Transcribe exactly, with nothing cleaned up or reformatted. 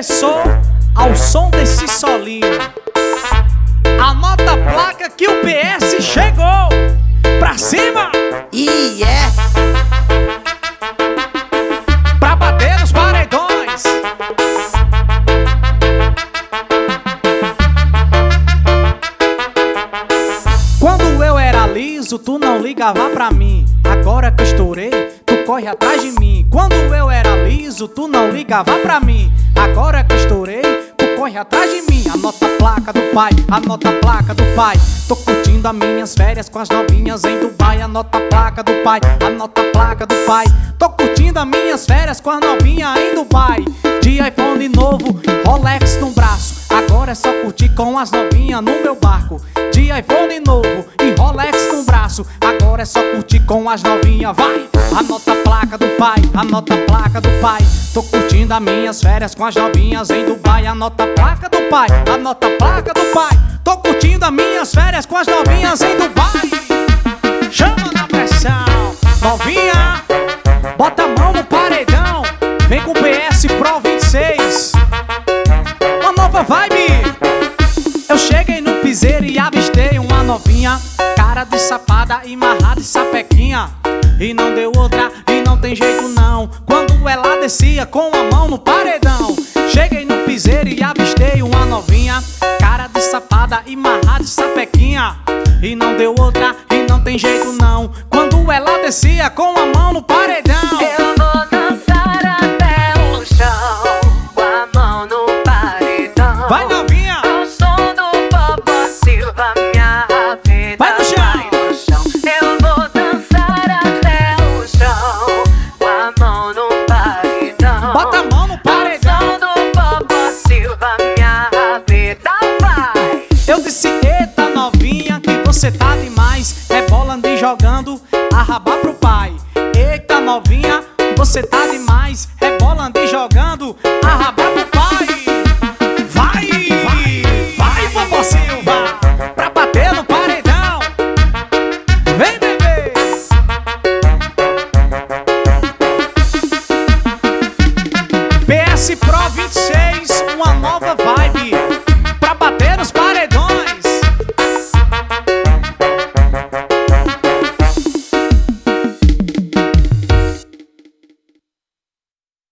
começou ao som desse solinho. Anota a placa que o P S chegou. Pra cima! E é pra bater nos paredões. Quando eu era liso, tu não ligava pra mim. Agora que eu estourei, tu corre atrás de mim. Quando eu era liso, tu não ligava pra mim. Agora que eu estourei, tu corre atrás de mim. Anota a placa do pai, anota a placa do pai. Tô curtindo as minhas férias com as novinhas em Dubai. Anota a placa do pai, anota a placa do pai. Tô curtindo as minhas férias com as novinhas em Dubai. De iPhone novo, Rolex no braço. Agora é só curtir com as novinhas no meu barco. De iPhone novo e Rolex no braço. Agora é só curtir com as novinhas, vai! Anota a placa do pai, anota a placa do pai. Tô curtindo as minhas férias com as novinhas em Dubai. Anota a placa do pai, anota a placa do pai. Tô curtindo as minhas férias com as novinhas em Dubai. Chama na pressão, novinha, bota a mão no paredão. Vem com o P S Pro vinte e seis, uma nova vibe. Eu cheguei no piseiro e avistei uma novinha, cara de safada e marrada de sapequinha. E não deu outra, e não tem jeito não, quando ela descia com a mão no paredão. Cheguei no piseiro e avistei uma novinha, cara de safada e marrada de sapequinha. E não deu outra, e não tem jeito não, quando ela descia com a mão no paredão. Eu vou dançar até o chão, com a mão no paredão. Vai, novinha! Ao som do Popó Silva, minha vida vai no chão! vai no chão. Eu vou dançar até o chão, com a mão no paredão. Bota a mão no paredão! Ao som do Popó Silva, minha vida vai. Eu disse, eita novinha, que você tá demais. É bola de jogando, arrabar pro pai. Eita novinha, você tá demais. É bola de jogando, arrabar pro pai. Vai, vai, vai, Popó Silva, pra bater no paredão. Vem, bebê. P S Pro vinte e seis, uma nova